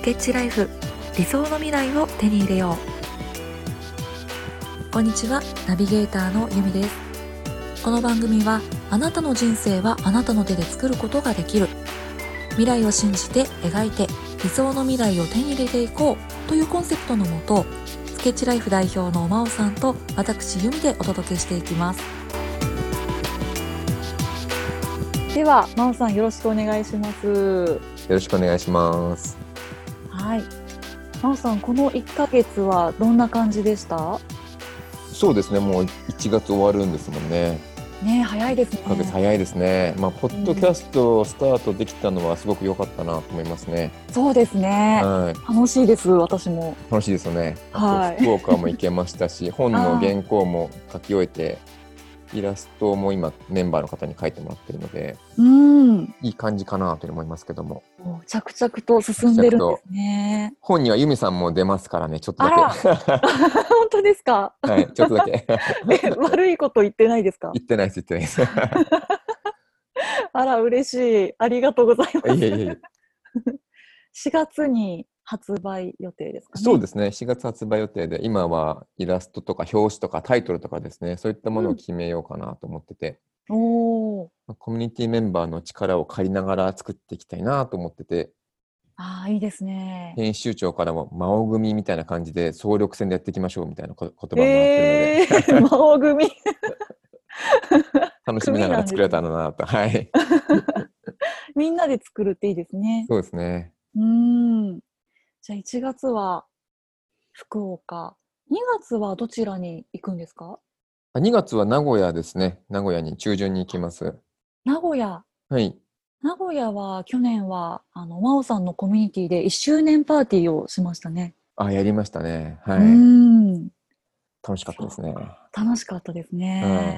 スケッチライフ、理想の未来を手に入れよう。こんにちは、ナビゲーターのゆみです。この番組は、あなたの人生はあなたの手で作ることができる、未来を信じて描いて理想の未来を手に入れていこうというコンセプトのもと、スケッチライフ代表のまおさんと私ゆみでお届けしていきます。ではまおさん、よろしくお願いします。 よろしくお願いします。 はい、まおさん、この1ヶ月はどんな感じでした？ そうですね、もう1月終わるんですもんね。 ね、早いですね。 1ヶ月早いですね。ポッドキャストをスタートできたのはすごく良かったなと思いますね。 そうですね、 はい、 楽しいです。私も楽しいですよね。 はい、 あと福岡も行けましたし本の原稿も書き終えて、イラストも今メンバーの方に書いてもらってるので、いい感じかなと思いますけども、 着々と進んでるんですね。 本にはユミさんも出ますからね、ちょっとだけ本当ですか？ はい、ちょっとだけ悪いこと言ってないですか？ 言ってないです。 あら、嬉しい。ありがとうございます。 いえいえいえ 4月に発売予定ですかね。 そうですね、4月発売予定で、今はイラストとか表紙とかタイトルとかですね、そういったものを決めようかなと思ってて、コミュニティメンバーの力を借りながら作っていきたいなと思ってて、 いいですね。 編集長からも魔王組みたいな感じで総力戦でやっていきましょうみたいな言葉をもらってるので、 魔王組楽しみながら作れたのなと。はい。 みんなで作るっていいですね。 そうですね。 じゃあ1月は福岡、2月はどちらに行くんですか 2月は名古屋ですね。名古屋に中旬に行きます。 名古屋。 はい。 名古屋は去年は真央さんのコミュニティで1周年パーティーをしましたね。 やりましたね。はい。楽しかったですね。 楽しかったですね。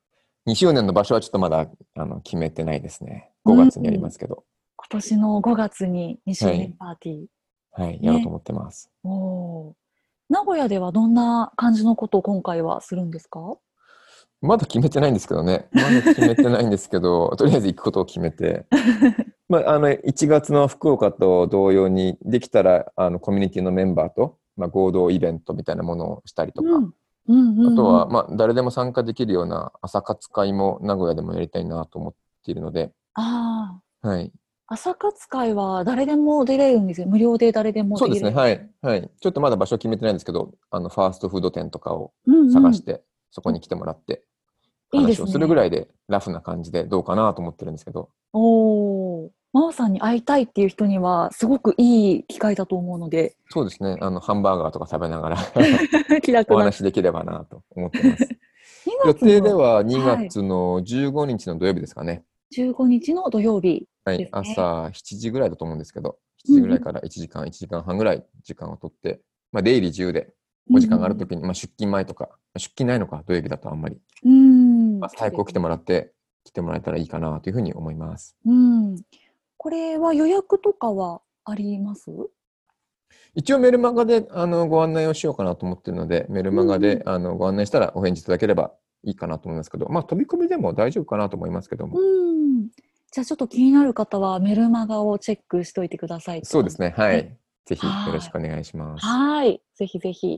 2周年の場所はちょっとまだ決めてないですね。5月にやりますけど。 今年の5月に2周年パーティー。 はい、やろうと思ってます。 名古屋ではどんな感じのことを今回はするんですか？ まだ決めてないんですけどね。まだ決めてないんですけど、とりあえず行くことを決めて。1月の福岡と同様に、できたらコミュニティのメンバーと、合同イベントみたいなものをしたりとか、あとは、誰でも参加できるような朝活会も名古屋でもやりたいなと思っているので。はい。 朝活会は誰でも出れるんですよ。無料で誰でもそうですね。はい。はい。ちょっとまだ場所決めてないんですけど、ファーストフード店とかを探して、そこに来てもらって、話をするぐらいで、ラフな感じでどうかなと思ってるんですけど。 真央さんに会いたいっていう人には、すごくいい機会だと思うので。 そうですね。ハンバーガーとか食べながらお気楽な話できればなと思ってます。予定では2月の15日の土曜日ですかね。 15日の土曜日ですね。 朝7時ぐらいだと思うんですけど、7時ぐらいから1時間半ぐらい時間をとって、出入り自由で、お時間があるときに、出勤前とか、出勤ないのか、土曜日だとあんまり。早く起きてもらって、来てもらえたらいいかなというふうに思います。 これは予約とかはあります？ 一応メルマガでご案内をしようかなと思っているので、メルマガでご案内したらお返事いただければいいかなと思いますけど、飛び込みでも大丈夫かなと思いますけども。 じゃあちょっと気になる方はメルマガをチェックしておいてください。 そうですね。はい。ぜひよろしくお願いします。 はい。ぜひぜひ。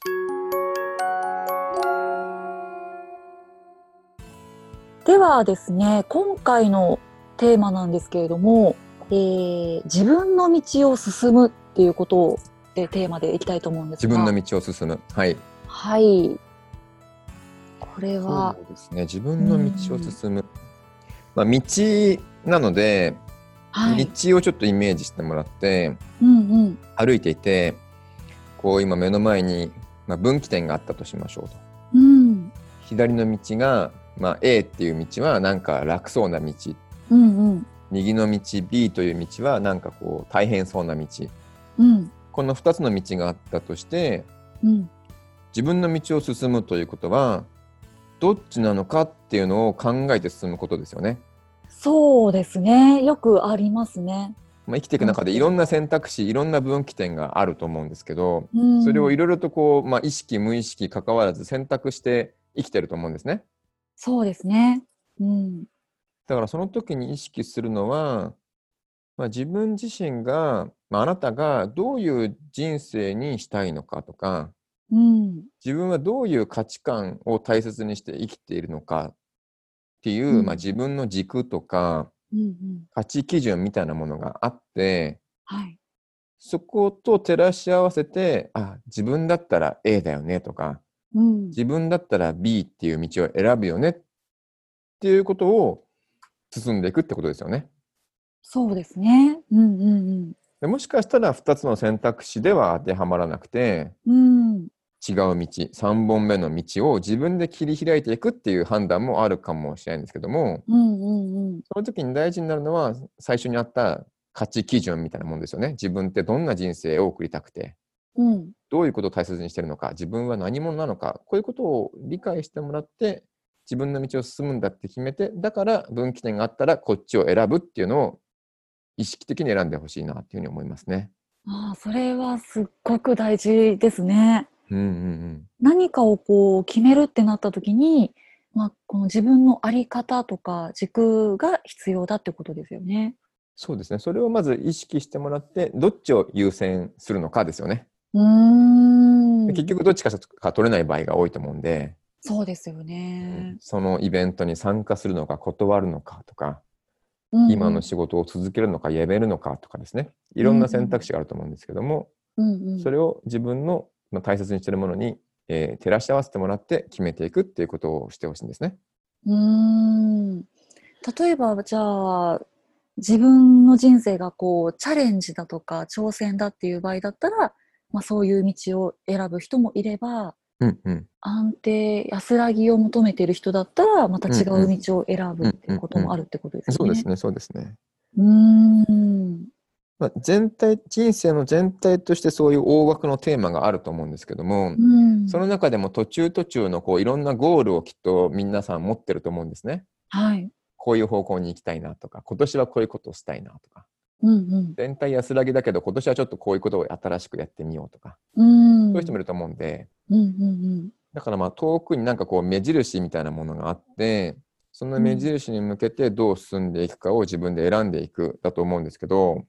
ではですね、今回のテーマなんですけれども、自分の道を進むっていうことをテーマでいきたいと思うんですが。 自分の道を進む。はい。 はい。これは。 そうですね。自分の道を進む。道なので、道をちょっとイメージしてもらって、歩いていて、こう今目の前に、分岐点があったとしましょうと。左の道が、A っていう道はなんか楽そうな道。右の道 B という道はなんかこう大変そうな道。この2つの道があったとして、自分の道を進むということはどっちなのかっていうのを考えて進むことですよね。 そうですね。よくありますね。 生きていく中でいろんな選択肢、いろんな分岐点があると思うんですけど、それをいろいろとこう、意識無意識関わらず選択して生きてると思うんですね。 そうですね。 だからその時に意識するのは、自分自身があなたがどういう人生にしたいのかとか、自分はどういう価値観を大切にして生きているのかっていう、自分の軸とか、価値基準みたいなものがあって、そこと照らし合わせて、自分だったら A だよねとか、自分だったら B っていう道を選ぶよねっていうことを進んでいくってことですよね。 そうですね。 でもしかしたら2つの選択肢では当てはまらなくて、違う道、3本目の道を自分で切り開いていくっていう判断もあるかもしれないんですけども、その時に大事になるのは最初にあった価値基準みたいなもんですよね。自分ってどんな人生を送りたくて、どういうことを大切にしてるのか、自分は何者なのか、こういうことを理解してもらって自分の道を進むんだって決めて、だから分岐点があったらこっちを選ぶっていうのを意識的に選んでほしいなっていうふうに思いますね。 それはすっごく大事ですね。何かをこう決めるってなった時に、この自分の在り方とか軸が必要だってことですよね。 そうですね。それをまず意識してもらって、どっちを優先するのかですよね。結局どっちかしか取れない場合が多いと思うんで。 そうですよね。 そのイベントに参加するのか断るのかとか、今の仕事を続けるのかやめるのかとかですね。いろんな選択肢があると思うんですけども、それを自分の大切にしているものに、照らし合わせてもらって決めていくっていうことをしてほしいんですね。 例えばじゃあ自分の人生がこうチャレンジだとか挑戦だっていう場合だったら、そういう道を選ぶ人もいれば、安定安らぎを求めている人だったらまた違う道を選ぶっていうこともあるってことですよね。 そうですね、そうですね。人生の全体としてそういう大枠のテーマがあると思うんですけども、その中でも途中途中のいろんなゴールをきっと皆さん持ってると思うんですね。こういう方向に行きたいなとか、今年はこういうことをしたいなとか、全体安らぎだけど今年はちょっとこういうことを新しくやってみようとか、そういう人もいると思うんで、だから遠くになんか目印みたいなものがあって、その目印に向けてどう進んでいくかを自分で選んでいくだと思うんですけど、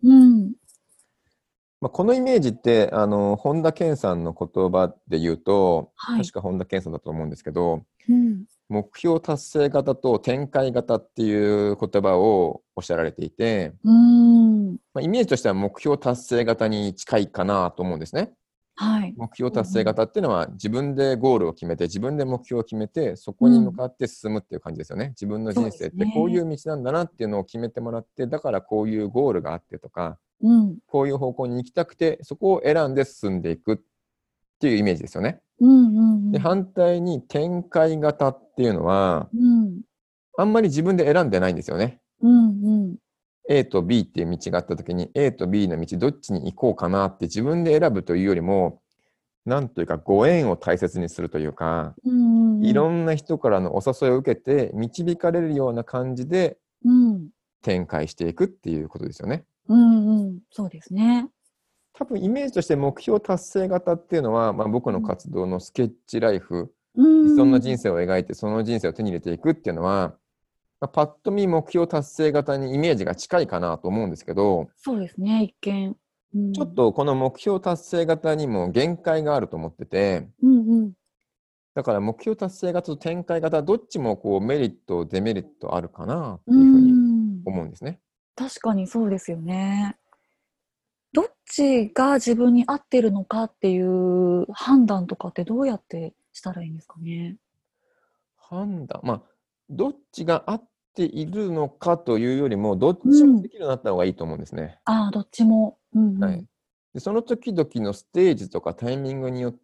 このイメージって本田健さんの言葉で言うと、確か本田健さんだと思うんですけど、目標達成型と展開型っていう言葉をおっしゃられていて、イメージとしては目標達成型に近いかなと思うんですね。目標達成型っていうのは自分でゴールを決めて、自分で目標を決めて、そこに向かって進むっていう感じですよね。自分の人生ってこういう道なんだなっていうのを決めてもらって、だからこういうゴールがあってとか、こういう方向に行きたくて、そこを選んで進んでいくっていうイメージですよね。で、反対に展開型っていうのは、あんまり自分で選んでないんですよね。A と B っていう道があった時に A と B の道どっちに行こうかなって自分で選ぶというよりも、なんというかご縁を大切にするというか、いろんな人からのお誘いを受けて導かれるような感じで展開していくっていうことですよね。 そうですね。 多分イメージとして目標達成型っていうのは、僕の活動のスケッチライフ、そんな人生を描いてその人生を手に入れていくっていうのは、パッと見目標達成型にイメージが近いかなと思うんですけど、 そうですね、一見。 ちょっとこの目標達成型にも限界があると思ってて、だから目標達成型と展開型どっちもメリットデメリットあるかなっていうふうに思うんですね。 確かにそうですよね。どっちが自分に合ってるのかっていう判断とかってどうやってしたらいいんですかね。 判断、どっちが合っているのかというよりも、どっちもできるようになった方がいいと思うんですね。 どっちも。 でその時々のステージとかタイミングによって、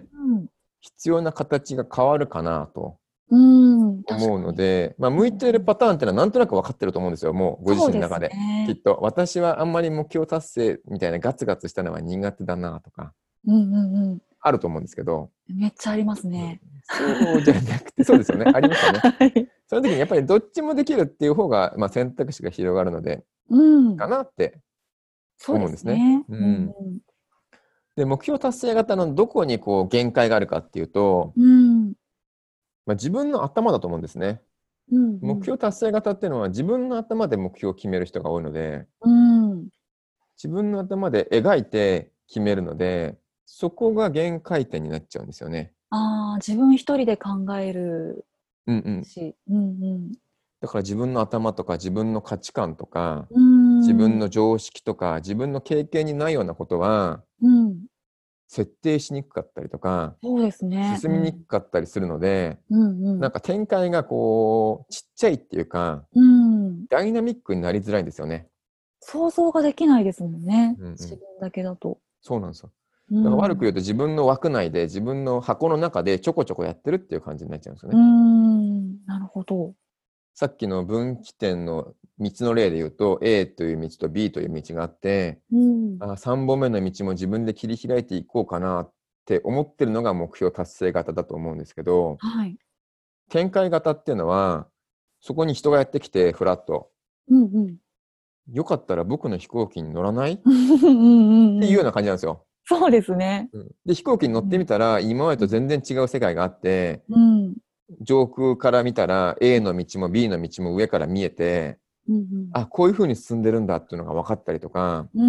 必要な形が変わるかなと思うので、向いているパターンっていうのはなんとなく分かってると思うんですよ、もうご自身の中で。きっと私はあんまり目標達成みたいなガツガツしたのは苦手だなとか、あると思うんですけど。 めっちゃありますね。 そうじゃなくて、そうですよね、ありますよね。その時にやっぱりどっちもできるっていう方が、選択肢が広がるので、かなって思うんですね。で、目標達成型のどこに限界があるかっていうと、自分の頭だと思うんですね。目標達成型っていうのは自分の頭で目標を決める人が多いので、 自分の頭で描いて決めるので、そこが限界点になっちゃうんですよね。 自分一人で考えるうんうん。 し。うんうん。 だから自分の頭とか自分の価値観とか、 うーん。 自分の常識とか、自分の経験にないようなことは、 うん。 設定しにくかったりとか、 そうですね。 進みにくかったりするので、 うんうん。 なんか展開がこう、ちっちゃいっていうか、 うん。 ダイナミックになりづらいんですよね。 想像ができないですもんね。 うんうん。 自分だけだと。 そうなんですよ。 うだから悪くん。 言うと自分の枠内で、自分の箱の中でちょこちょこやってるっていう感じになっちゃうんですよね。 なるほど。 さっきの分岐点の道の例で言うと、A という道と B という道があって、 うん。 3本目の道も自分で切り開いていこうかなって思ってるのが目標達成型だと思うんですけど、 はい。 展開型っていうのは、そこに人がやってきて、フラット。 うんうん。 よかったら僕の飛行機に乗らないっうんうんうん。 ていうような感じなんですよ。 そうですね。 で、飛行機に乗ってみたら、今までと全然違う世界があって、 うん。 上空から見たら A の道も B の道も上から見えて、 うんうん。 あ、こういう風に進んでるんだっていうのが分かったりとか、 うん。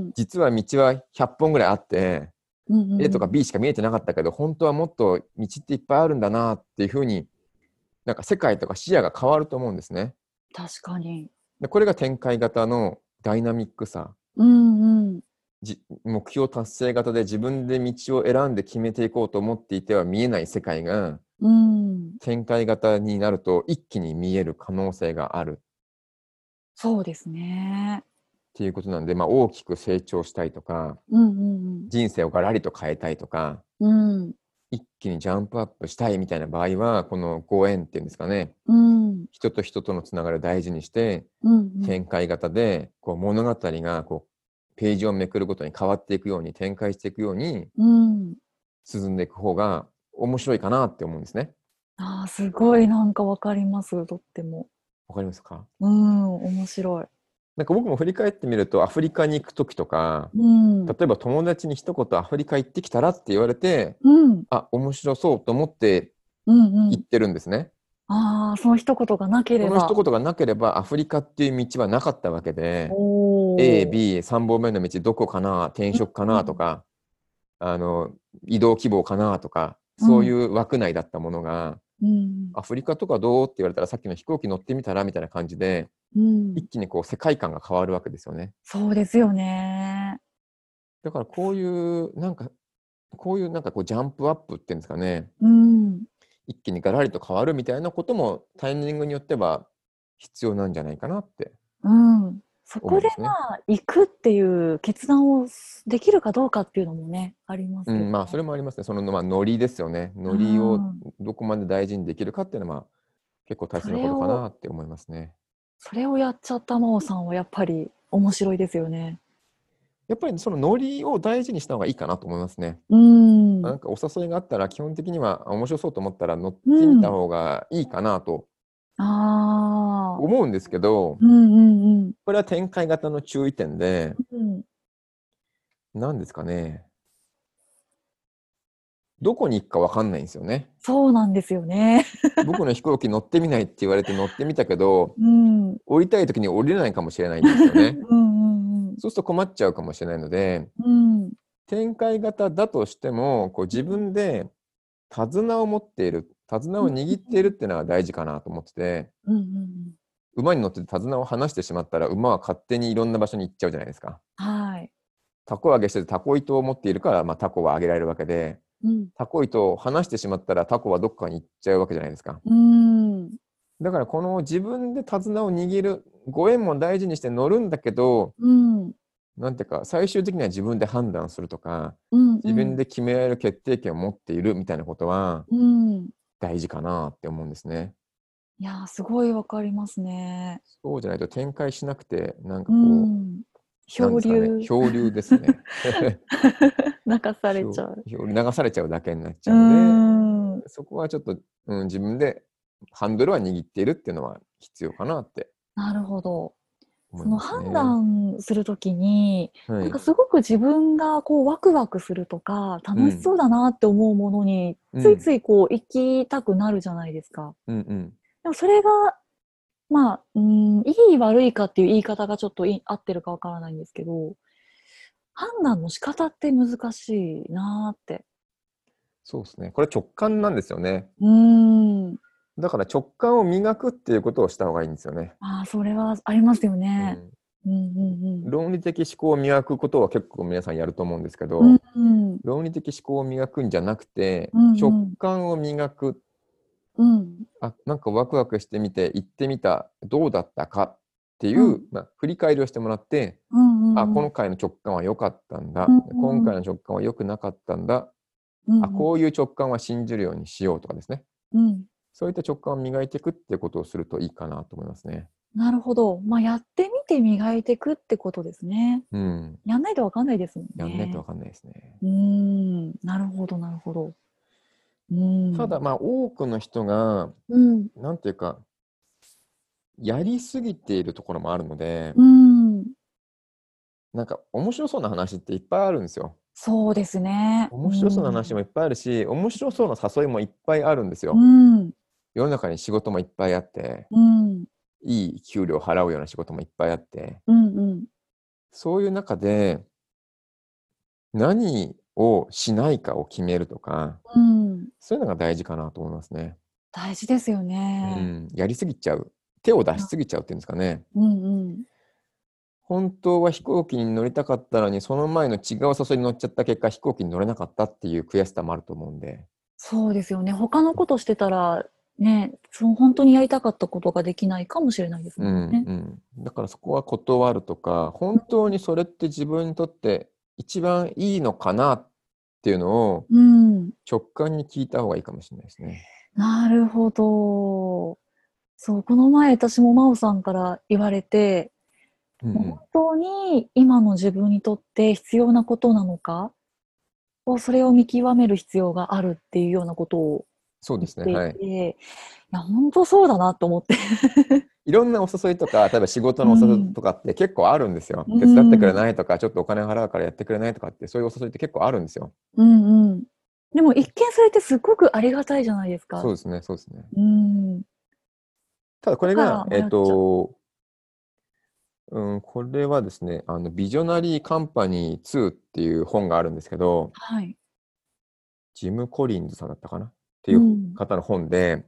実は道は100本ぐらいあって、 うんうんう A とかん。 B しか見えてなかったけど、本当はもっと道っていっぱいあるんだなっていう風に、なんか世界とか視野が変わると思うんですね。 確かに。 で、これが展開型のダイナミックさ。 うんうん。 目標達成型で自分で道を選んで決めていこうと思っていては見えない世界が、 うん。 展開型になると一気に見える可能性があるそうですね。 っていうことなんで、大きく成長したいとか、 うんうんうん。 人生をガラリと変えたいとか、 うん。 一気にジャンプアップしたいみたいな場合は、このご縁っていうんですかね、 うん。 人と人とのつながりを大事にして、 うんうん。 展開型でこう物語がこうページをめくるごとに変わっていくように、展開していくようにうん。 進んでいく方が面白いかなって思うんですね。 すごいなんかわかります、とっても。 わかりますか？ 面白い。 なんか僕も振り返ってみると、アフリカに行く時とか、 うん。 例えば友達に一言アフリカ行ってきたらって言われて、 うん。 面白そうと思ってうんうん。 行ってるんですね。 その一言がなけその一れば。 言がなければアフリカっていう道はなかったわけで、A、 おお。 B、3本目の道どこかな、転職かうん。 なとか、あの、移動希望かなとか、 うん。 そういう枠内だったものが、 うん。 アフリカとかどうって言われたら、さっきの飛行機乗ってみたらみたいな感じで、 うん。 一気にこう世界観が変わるわけですよね。 そうですよね。 だからこういうこうジャンプアップっていうんですかね、 うん。 一気にガラリと変わるみたいなこともタイミングによっては必要なんじゃないかなってうん。そこで思うんですね。 行くっていう決断をできるかどうかっていうのもね、ありますうん、 けどね。 それもありますね。ノリですよね。 うノリをん。 どこまで大事にできるかっていうのは、結構大そ切なことかれをなって思いますね。 それをやっちゃった真央さんはやっぱり面白いですよね。 やっぱりそのノリを大事にした方がいいかなと思いますね。 うん。 なんかお誘いがあったら、基本的には面白そうと思ったら乗っうてみたん。 方がいいかなとああ。 思うんですけど、 うんうんうん。 これは展開型の注意点で、 うん。 何ですかね。どこに行くか分かんないんですよね。 そうなんですよね。 僕の飛行機乗ってみないって言われて乗ってみたけど、 うん。 降りたい時に降りれないかもしれないんですよね。 うんうんうん。 そうすると困っちゃうかもしれないので、 うん。 展開型だとしても、こう自分で手綱を持っている、手綱うんを握っているっていうのが大事かなと思ってて、 うんうん。 馬に乗ってて手綱を離してしまったら、馬は勝手にいろんな場所に行っちゃうじゃないですか。 はい。 タコを上げしててタコ糸を持っているから、タコは上げられるわけで、 うん。 タコ糸を離してしまったらタコはどっかに行っちゃうわけじゃないですか。 うーん。 だからこの自分で手綱を握る、ご縁も大事にして乗るんだけど、 うん。 なんていうか、最終的には自分で判断するとか、 うんうん。 自分で決められる決定権を持っているみたいなことはうん。 大事かなって思うんですね。 いや、すごいわかりますね。 そうじゃないと展開しなくて、なんかうこん。 う、なんですかね、 漂流。 漂流ですね。 流されちゃう。 流されちゃうだけになっちうーゃうんで、 ん。 そこはちょっと、自分でハンドルは握っているっていうのは必要かなってなるほど。 思いますその判ね。 断する時に、 はい。 なんかすごく自分がこうワクワクするとか、楽しうん。 そうだなって思うものに、ついうん。 ついこう行きたくなるじゃないですか。 うんうん。 でもそれが、いい悪いかっていう言い方がちょっと合ってるかわからないんですけど、 判断の仕方って難しいなって。 そうですね。これ直感なんですよね。だから直感を磨くっていうことをした方がいいんですよね。 それはありますよね。 論理的思考を磨くことは結構皆さんやると思うんですけど、論理的思考を磨くんじゃなくて、直感を磨く。なんかワクワクしてみて、行ってみた、どうだったかっていう、振り返りをしてもらって、今回の直感は良かったんだ、今回の直感は良くなかったんだ、こういう直感は信じるようにしようとかですね。そういった直感を磨いていくっていうことをするといいかなと思いますね。 なるほど。やってみて磨いていくってことですね。やんないと分かんないですもんね。 やんないと分かんないですね。 なるほど、なるほど。 ただ、多くの人が、なんていうか、やりすぎているところもあるので、なんか面白そうな話っていっぱいあるんですよ。 そうですね。 面白そうな話もいっぱいあるし、面白そうな誘いもいっぱいあるんですよ。世の中に仕事もいっぱいあって、いい給料を払うような仕事もいっぱいあって、そういう中で何をしないかを決めるとか、そういうのが大事かなと思いますね。 大事ですよね。 やりすぎちゃう。手を出しすぎちゃうっていうんですかね。本当は飛行機に乗りたかったのに、その前の違う誘いに乗っちゃった結果、飛行機に乗れなかったっていう悔しさもあると思うんで。 そうですよね。他のことしてたら、ね、本当にやりたかったことができないかもしれないですもんね。 だからそこは断るとか、本当にそれって自分にとって一番いいのかなっていうのを直感に聞いた方がいいかもしれないですね。 なるほど。そう、この前私も真央さんから言われて、本当に今の自分にとって必要なことなのか、それを見極める必要があるっていうようなことをそうですね、 言はい。 っていて、いや、本当そうだなと思って。 いろんなお誘いとか、例えば仕事のお誘いとかって結構あるんですよ。手伝ってくれないとか、ちょっとお金払うからやってくれないとかって、そういうお誘いって結構あるんですよ。 でも一見それってすごくありがたいじゃないですか。 そうですね、そうですね。ただこれが、これはですね、ビジョナリーカンパニー2っていう本があるんですけど、ジム・コリンズさんだったかなっていう方の本で、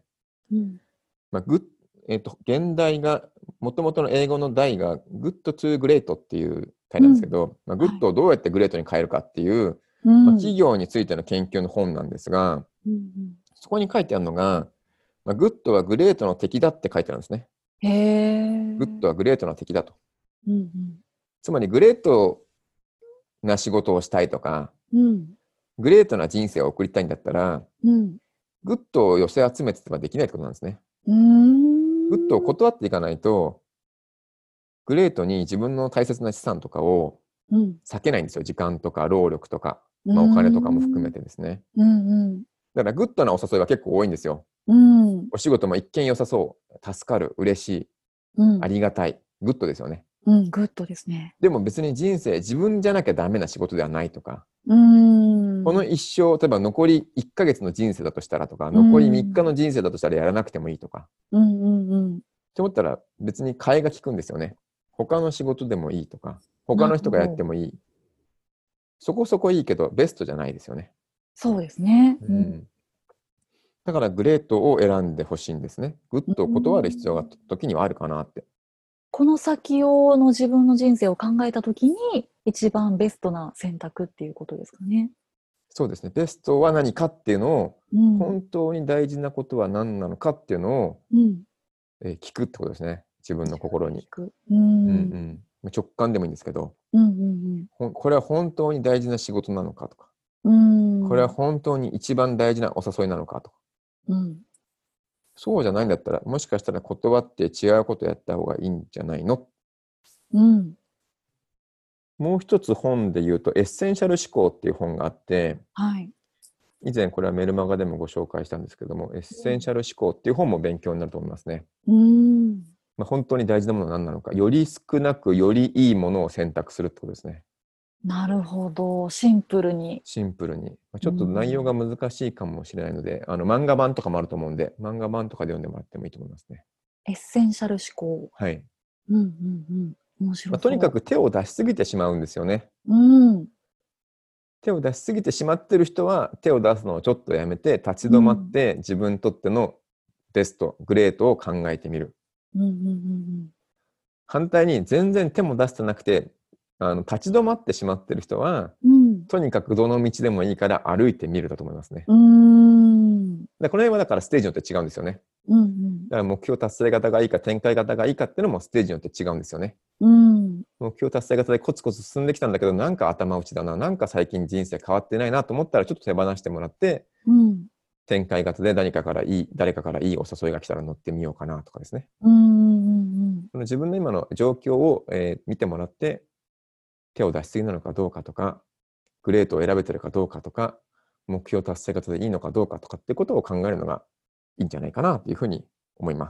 現代が、もともとの英語の題が Good to Great っていう題なんですけど、グッドをどうやってグレートに変えるかっていう、企業についての研究の本なんですが、そこに書いてあるのが、グッドはグレートの敵だって書いてあるんですね。グッドはグレートの敵だと。つまりグレートな仕事をしたいとか、グレートな人生を送りたいんだったら、グッドを寄せ集めてはできないってことなんですね。グッドを断っていかないと、グレートに自分の大切な資産とかを避けないんですよ。時間とか労力とか、お金とかも含めてですね。だからグッドなお誘いは結構多いんですよ。お仕事も一見良さそう、助かる、嬉しい、ありがたい、グッドですよね。 グッドですね。 でも別に人生、自分じゃなきゃダメな仕事ではないとか、この一生、例えば残り1ヶ月の人生だとしたらとか、残り3日の人生だとしたらやらなくてもいいとか、って思ったら別に替えが利くんですよね。他の仕事でもいいとか、他の人がやってもいい。そこそこいいけど、ベストじゃないですよね。 そうですね。 だからグレートを選んでほしいんですね。グッドを断る必要が時にはあるかなって。 この先の自分の人生を考えたときに、一番ベストな選択っていうことですかね。 そうですね。ベストは何かっていうのを、本当に大事なことは何なのかっていうのを、聞くってことですね。自分の心に。直感でもいいんですけど、これは本当に大事な仕事なのかとか、これは本当に一番大事なお誘いなのかとか、そうじゃないんだったら、もしかしたら断って違うことやった方がいいんじゃないの。もう一つ本で言うと、エッセンシャル思考っていう本があって、以前これはメルマガでもご紹介したんですけども、エッセンシャル思考っていう本も勉強になると思いますね。本当に大事なものは何なのか、より少なくよりいいものを選択するってことですね。 なるほど、シンプルに。 シンプルに。ちょっと内容が難しいかもしれないので、漫画版とかもあると思うんで、漫画版とかで読んでもらってもいいと思いますね。 エッセンシャル思考。 はい。 面白そう。 とにかく手を出しすぎてしまうんですよね。手を出しすぎてしまってる人は手を出すのをちょっとやめて立ち止まって自分にとってのベスト、グレートを考えてみる。反対に全然手も出してなくて立ち止まってしまってる人は、とにかくどの道でもいいから歩いてみるだと思いますね。でこの辺はだからステージによって違うんですよね。だから目標達成型がいいか展開型がいいかっていうのもステージによって違うんですよね。目標達成型でコツコツ進んできたんだけどなんか頭打ちだな、なんか最近人生変わってないなと思ったらちょっと手放してもらって、展開型で誰かからいいお誘いが来たら乗ってみようかなとかですね。自分の今の状況を、見てもらって手を出しすぎなのかどうかとか、グレートを選べてるかどうかとか、目標達成型でいいのかどうかとかってことを考えるのがいいんじゃないかなというふうに思います。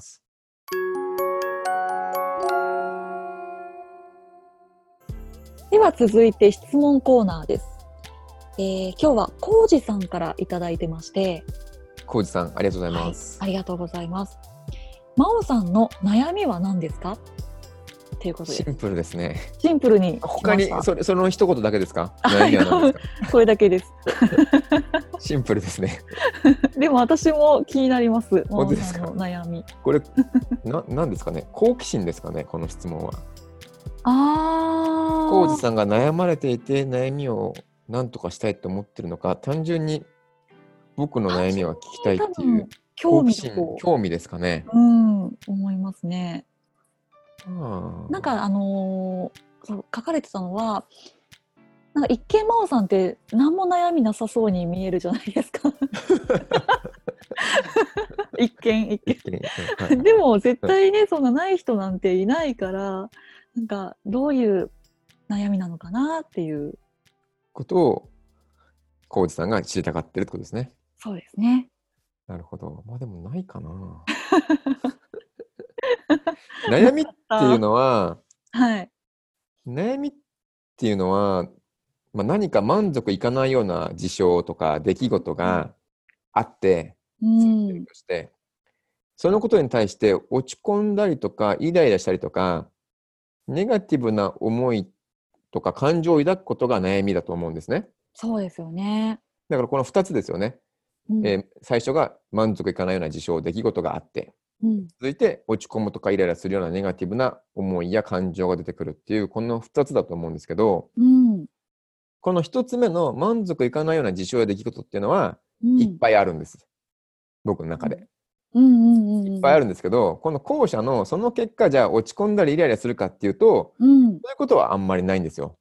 では続いて質問コーナーです。今日はコウジさんからいただいてまして。 コウジさん、ありがとうございます。 ありがとうございます。真央さんの悩みは何ですかということで。 シンプルですね。 シンプルに。 他にその一言だけですか？悩みは何ですか？ これだけです。 シンプルですね。 でも私も気になります。真央さんの悩み。 これ何ですかね？好奇心ですかね？この質問は。コウジさんが悩まれていて悩みを何とかしたいと思ってるのか、単純に僕の悩みは聞きたいっていう好奇心、興味ですかね。 思いますね。なんか書かれてたのは、なんか一見真央さんって何も悩みなさそうに見えるじゃないですか。一見でも絶対ね、そんなない人なんていないから、なんかどういう悩みなのかなっていうことをコウジさんが知りたがってるってことですね。 そうですね。 なるほど。まあでもないかな。悩みっていうのは、悩みっていうのは、何か満足いかないような事象とか出来事があって、として、そのことに対して落ち込んだりとかイライラしたりとかネガティブな思いとか感情を抱くことが悩みだと思うんですね。 そうですよね。 だからこの2つですよね。最初が満足いかないような事象出来事があって、続いて落ち込むとかイライラするようなネガティブな思いや感情が出てくるっていうこの2つだと思うんですけど、この1つ目の満足いかないような事象や出来事っていうのは、いっぱいあるんです。僕の中で。いっぱいあるんですけど、この後者のその結果じゃあ落ち込んだりイライラするかっていうと、そういうことはあんまりないんですよ。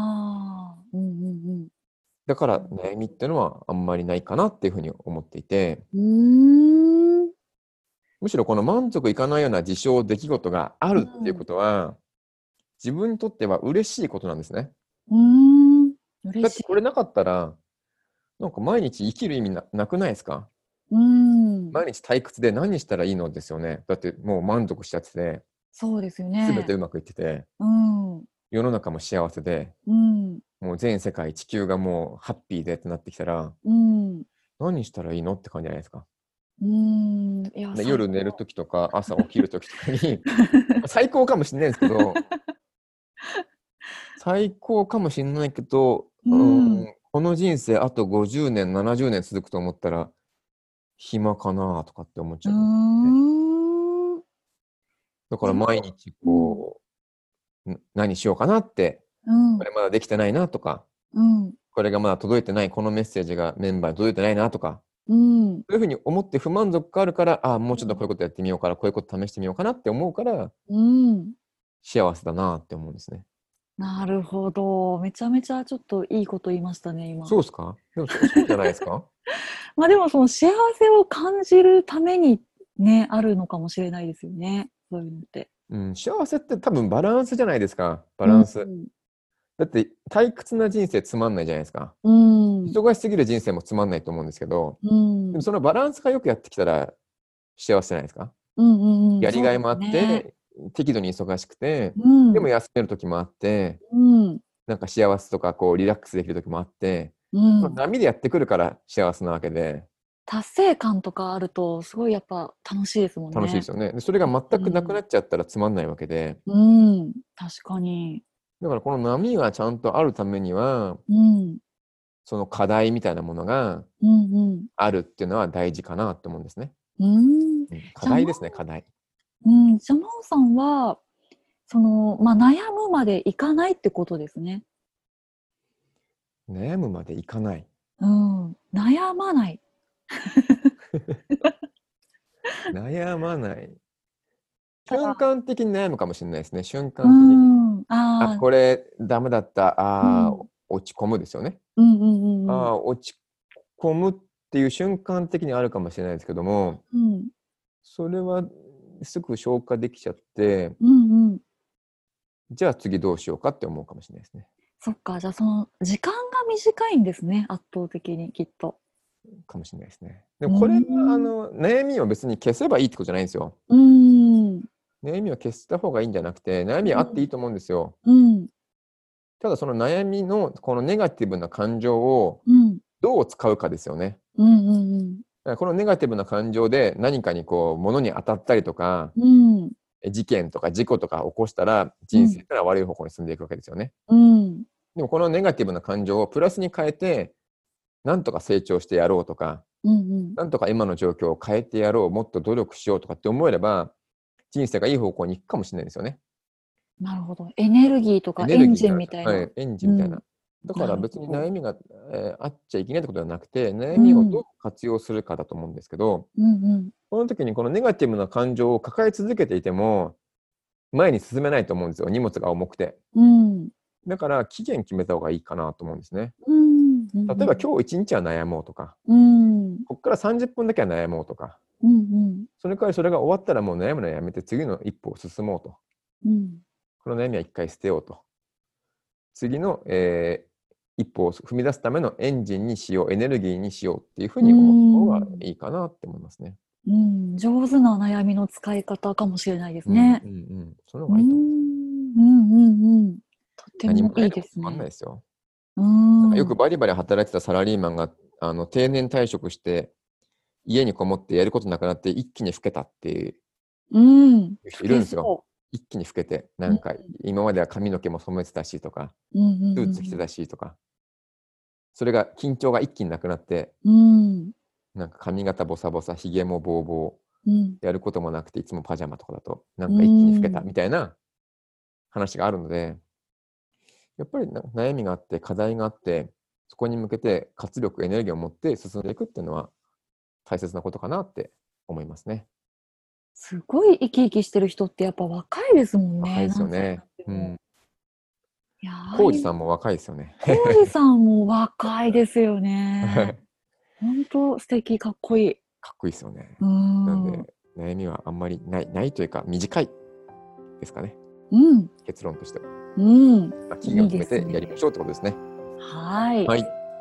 だから悩みっていうのはあんまりないかなっていうふうに思っていて、むしろこの満足いかないような事象出来事があるっていうことは、自分にとっては嬉しいことなんですね。だってこれなかったらなんか毎日生きる意味 なくないですか？毎日退屈で何したらいいのですよね。だってもう満足しちゃってて、 そうですよね。 全てうまくいってて、世の中も幸せで、もう全世界地球がもうハッピーでってなってきたら、何したらいいのって感じじゃないですか。夜寝るときとか朝起きるときとかに最高かもしれないですけど最高かもしれないけど、この人生あと50年70年続くと思ったら暇かなとかって思っちゃう、ね。だから毎日こう、何しようかなって、これまだできてないなとか、これがまだ届いてない、このメッセージがメンバーに届いてないなとか、そういうふうに思って不満足があるから、もうちょっとこういうことやってみようから、こういうこと試してみようかなって思うから、幸せだなって思うんですね。 なるほど。めちゃめちゃちょっといいこと言いましたね、今。 そうですか？でもそうじゃないですか？ でもその幸せを感じるためにね、あるのかもしれないですよね。そういうのって。 幸せって多分バランスじゃないですか。バランス。だって退屈な人生つまんないじゃないですか。忙しすぎる人生もつまんないと思うんですけど、でもそのバランスがよくやってきたら幸せじゃないですか。やりがいもあって、適度に忙しくて、でも休める時もあって、なんか幸せとかこうリラックスできる時もあって、波でやってくるから幸せなわけで、 達成感とかあるとすごいやっぱ楽しいですもんね。 楽しいですよね。でそれが全くなくなっちゃったらつまんないわけで、 うん、確かに。 だからこの波がちゃんとあるためには、 うん、 その課題みたいなものがあるっていうのは大事かなと思うんですね。課題ですね、課題。 じゃあ真央さんはその、悩むまでいかないってことですね。 悩むまでいかない。 悩まない。 悩まない。瞬間的に悩むかもしれないですね。瞬間的に。これダメだった。落ち込むですよね。落ち込むっていう瞬間的にあるかもしれないですけども、それはすぐ消化できちゃって、じゃあ次どうしようかって思うかもしれないですね。 そっか、じゃあその時間が短いんですね、圧倒的にきっと。 かもしれないですね。でもこれは悩みを別に消せばいいってことじゃないんですよ。悩みを消した方がいいんじゃなくて、悩みはあっていいと思うんですよ。ただその悩みのこのネガティブな感情をどう使うかですよね。このネガティブな感情で何かにこう物に当たったりとか、事件とか事故とか起こしたら人生から悪い方向に進んでいくわけですよね。でもこのネガティブな感情をプラスに変えて、なんとか成長してやろうとか、なんとか今の状況を変えてやろう、もっと努力しようとかって思えれば、人生がいい方向に行くかもしれないですよね。 なるほど。エネルギーとかエンジンみたいな。 エンジンみたいな。だから別に悩みが、あっちゃいけないってことではなくて、悩みをどう活用するかだと思うんですけど、この時にこのネガティブな感情を抱え続けていても、前に進めないと思うんですよ。荷物が重くて。だから期限決めた方がいいかなと思うんですね。例えば今日1日は悩もうとか、ここから30分だけは悩もうとか、それからそれが終わったらもう悩むのはやめて次の一歩を進もうと。この悩みは一回捨てようと。次の、一歩を踏み出すためのエンジンにしよう、エネルギーにしようっていうふうに思った方がいいかなって思いますね。 上手な悩みの使い方かもしれないですね。 その方がいいと思う。 とってもいいですね。 何もないですよ。なんかよくバリバリ働いてたサラリーマンが定年退職して家にこもってやることなくなって一気に老けたっていう人いるんですよ。一気に老けて、なんか今までは髪の毛も染めてたしとか、スーツ着てたしとか、それが緊張が一気になくなって、なんか髪型ボサボサ、ひげもボーボー、やることもなくていつもパジャマとかだとなんか一気に老けたみたいな話があるので、やっぱり悩みがあって課題があってそこに向けて活力エネルギーを持って進んでいくっていうのは大切なことかなって思いますね。 すごい生き生きしてる人ってやっぱ若いですもんね。 若いですよね。浩二さんも若いですよね。 浩二さんも若いですよね。本当素敵、かっこいい。 かっこいいですよね。なんで悩みはあんまりないというか短いですかね。結論としては。期限を決めてやりましょうってことですね。 はい。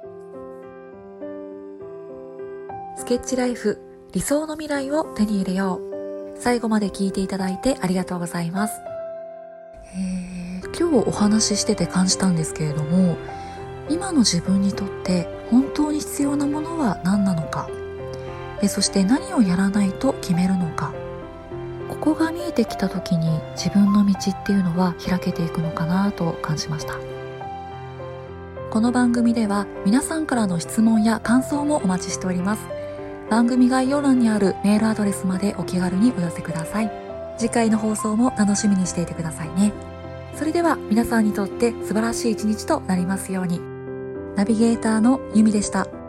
スケッチライフ、理想の未来を手に入れよう。最後まで聞いていただいてありがとうございます。今日お話ししてて感じたんですけれども、今の自分にとって本当に必要なものは何なのか、そして何をやらないと決めるのか、ここが見えてきた時に自分の道っていうのは開けていくのかなと感じました。この番組では皆さんからの質問や感想もお待ちしております。番組概要欄にあるメールアドレスまでお気軽にお寄せください。次回の放送も楽しみにしていてくださいね。それでは皆さんにとって素晴らしい一日となりますように。ナビゲーターのゆみでした。